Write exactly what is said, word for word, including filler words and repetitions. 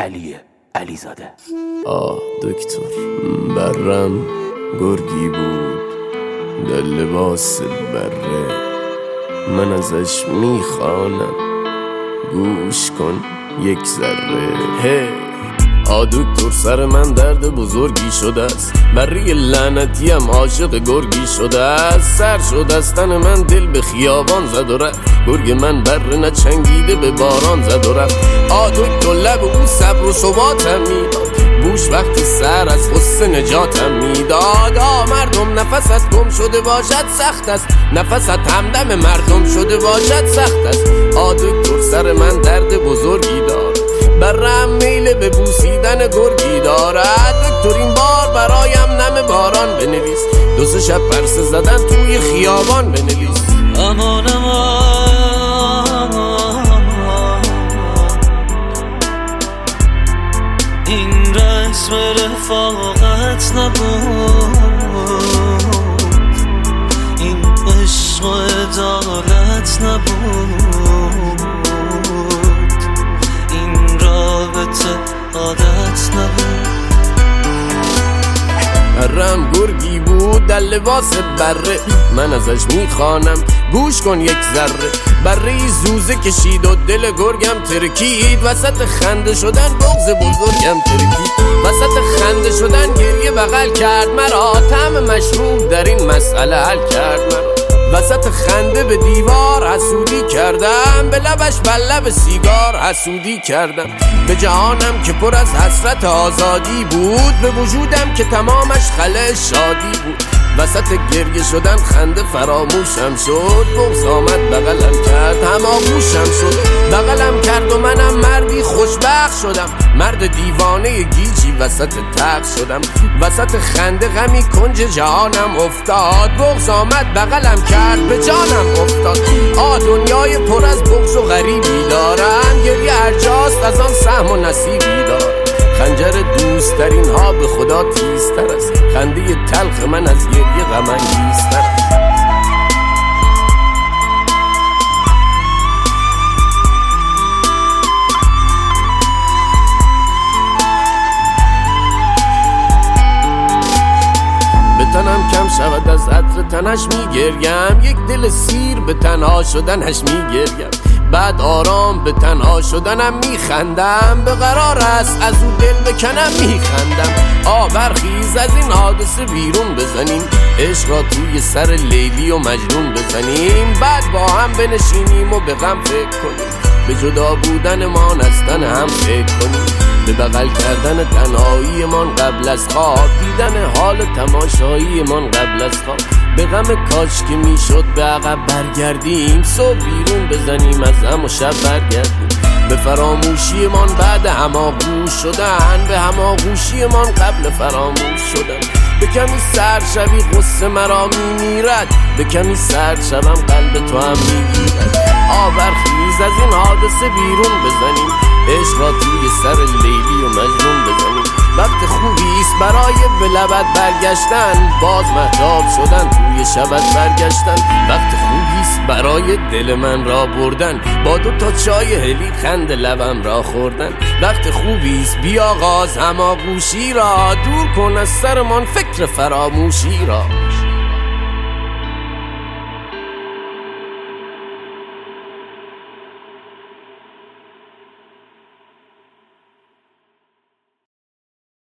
علی علیزاده. آه دکتر، برم گرگی بود در لباس بره، من ازش میخوانم گوش کن یک ذره. هی آ دکتر، سر من درد بزرگی شده است، بری لعنتیم عاشق گرگی شده است. سر شد از تن من، دل به خیابان زد و رفت، گرگ من بره نچنگیده به باران زد و رفت. آ دکتر، لب او صبر و ثباتم میداد، گوش وقتی سر از غصه نجاتم میداد. آ مردم، نفست گم شده باشد سخت است، نفست همدم مردم شده باشد سخت است. آ دکتر، سر من درد بزرگی دار، برم میل به بوسیدن گرگی دارد. دکتر این بار برایم نم باران بنویس، دو سه شب پرسه زدن توی خیابان بنویس. امان امان این رسم رفاقت نبود، این عشق و عدالت نبود، این رابطه عادت نبود. برم گرگی بود در لباس بره، من ازش میخوانم گوش کن یک ذره. بره زوزه کشید و دل گرگم ترکید، وسط خنده شدن بغض بزرگم ترکید. وسط خنده شدن گریه بغل کرد مرا، طعم مشروب در این مسئله حل کرد مرا. وسط خنده به دیوار حسودی کردم، به لبش بر لب سیگار حسودی کردم. به جهانم که پر از حسرت آزادی بود، به وجودم که تمامش خلأ شادی بود. وسط گریه شدن خنده فراموشم شد، بغض آمد بغلم کرد هماغوشم شد. بغلم کرد و منم مردی خوشبخت شدم، مرد دیوانه گیجی وسط تخت شدم. وسط خنده غمی کنج جهانم افتاد، بغض آمد بغلم کرد به جانم افتاد. آ دنیای پر از بغض و غریبی دارم، گریه هرجاست از آن سهم و نصیبی دارم. خنجر دوست ترین ها به خدا تیزتر است، خنده تلخ من از گریه غم انگیزتر است. به تنم کم شود از عطر تنش میگریم، یک دل سیر به تنها شدنش میگریم. بعد آرام به تنها شدنم میخندم، به قرار است از او دل بکنم میخندم. آ برخیز از این حادثه بیرون بزنیم، عشق را توی سر لیلی و مجنون بزنیم. بعد با هم بنشینیم و به غم فکر کنیم، به جدا بودن ما از تن هم فکر کنیم. به بغل کردن تنهایی من قبل از خواب، دیدن حال تماشایی من قبل از خواب. به غم کاش که میشد به عقب برگردیم، صبح بیرون بزنیم از هم و شب برگردیم. به فراموشی من بعد هماغوش شدن، به هماغوشی من قبل فراموش شدن. به کمی سر شبی غصه مرا میمیرد، به کمی سر شبم قلب تو هم میگیرد. آ برخیز از این حادثه بیرون بزنیم، عشق را توی سر لیلی و مجنون بزنیم. وقت خوبیست برای به لبت برگشتن، باز مهتاب شدن توی شبت برگشتن. وقت خوبیست برای دل من را بردن، با دو تا چای هلی خند لبم را خوردن. وقت خوبیست بیاغاز هماغوشی را، دور کن از سرمان فکر فراموشی را.